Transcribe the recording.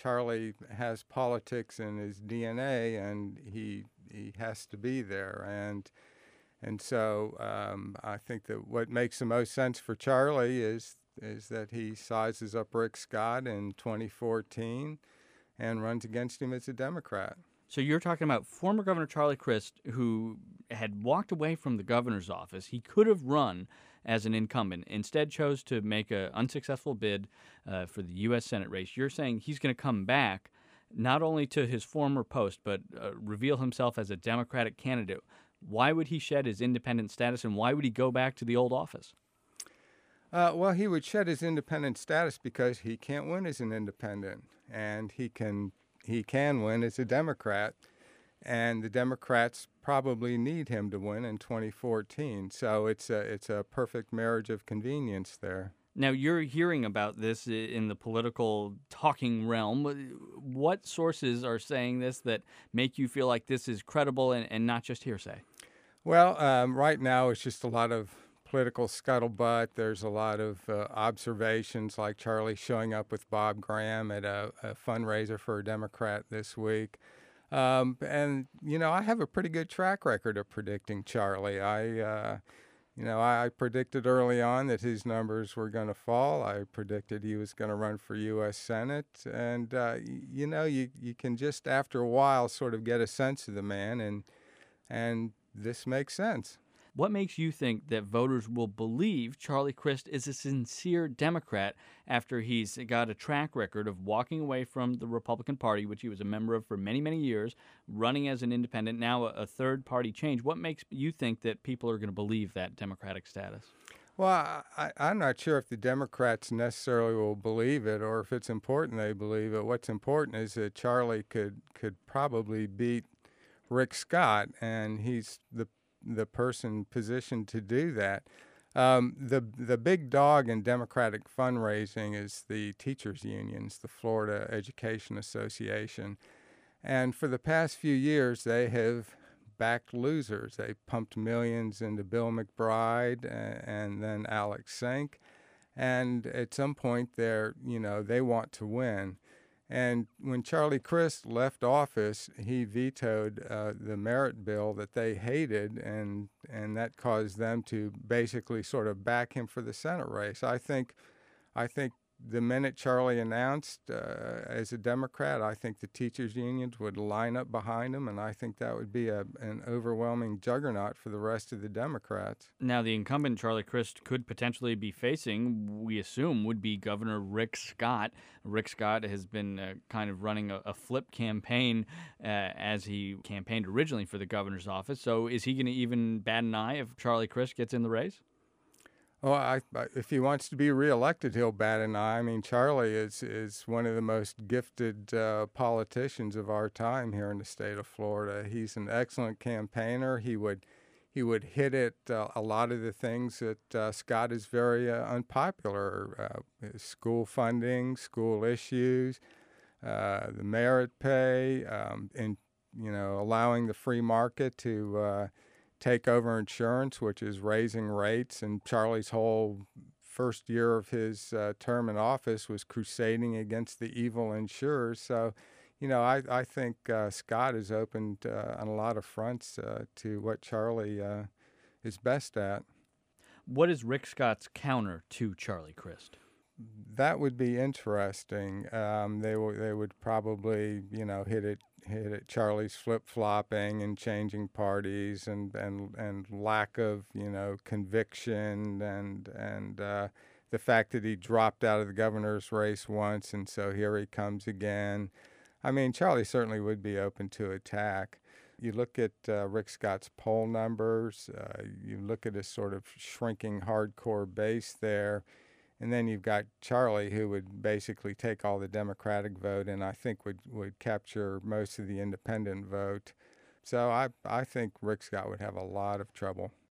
Charlie has politics in his DNA, and he has to be there. And so I think that what makes the most sense for Charlie is that he sizes up Rick Scott in 2014 and runs against him as a Democrat. So you're talking about former Governor Charlie Crist, who had walked away from the governor's office. He could have run as an incumbent, instead chose to make an unsuccessful bid for the U.S. Senate race. You're saying he's going to come back not only to his former post, but reveal himself as a Democratic candidate. Why would he shed his independent status, and why would he go back to the old office? Well, he would shed his independent status because he can't win as an independent, and he can win as a Democrat, and the Democrats probably need him to win in 2014. So it's a perfect marriage of convenience there. Now, you're hearing about this in the political talking realm. What sources are saying this that make you feel like this is credible and not just hearsay? Well, right now it's just a lot of political scuttlebutt. There's a lot of observations, like Charlie showing up with Bob Graham at a fundraiser for a Democrat this week. And, I have a pretty good track record of predicting Charlie. I predicted early on that his numbers were going to fall. I predicted he was going to run for U.S. Senate. And, you can just, after a while, sort of get a sense of the man, and this makes sense. What makes you think that voters will believe Charlie Crist is a sincere Democrat after he's got a track record of walking away from the Republican Party, which he was a member of for many, many years, running as an independent, now a third-party change? What makes you think that people are going to believe that Democratic status? Well, I'm not sure if the Democrats necessarily will believe it or if it's important they believe it. What's important is that Charlie could probably beat Rick Scott, and he's the person positioned to do that. The big dog in Democratic fundraising is the teachers' unions, the Florida Education Association. And for the past few years, they have backed losers. They pumped millions into Bill McBride and then Alex Sink. And at some point, they want to win. And when Charlie Crist left office, he vetoed the merit bill that they hated, and that caused them to basically sort of back him for the Senate race. I think the minute Charlie announced as a Democrat, I think the teachers' unions would line up behind him, and I think that would be an overwhelming juggernaut for the rest of the Democrats. Now, the incumbent Charlie Crist could potentially be facing, we assume, would be Governor Rick Scott. Rick Scott has been kind of running a flip campaign as he campaigned originally for the governor's office. So is he going to even bat an eye if Charlie Crist gets in the race? Well, if he wants to be reelected, he'll bat an eye. I mean, Charlie is one of the most gifted politicians of our time here in the state of Florida. He's an excellent campaigner. He would hit at a lot of the things that Scott is very unpopular: school funding, school issues, the merit pay, and allowing the free market to take over insurance, which is raising rates. And Charlie's whole first year of his term in office was crusading against the evil insurers. So, I think Scott is open on a lot of fronts to what Charlie is best at. What is Rick Scott's counter to Charlie Crist? That would be interesting. They would probably hit at Charlie's flip-flopping and changing parties and lack of conviction and the fact that he dropped out of the governor's race once, and so here he comes again. I mean, Charlie certainly would be open to attack. You look at Rick Scott's poll numbers, you look at his sort of shrinking hardcore base there, and then you've got Charlie, who would basically take all the Democratic vote and I think would capture most of the independent vote. So I think Rick Scott would have a lot of trouble.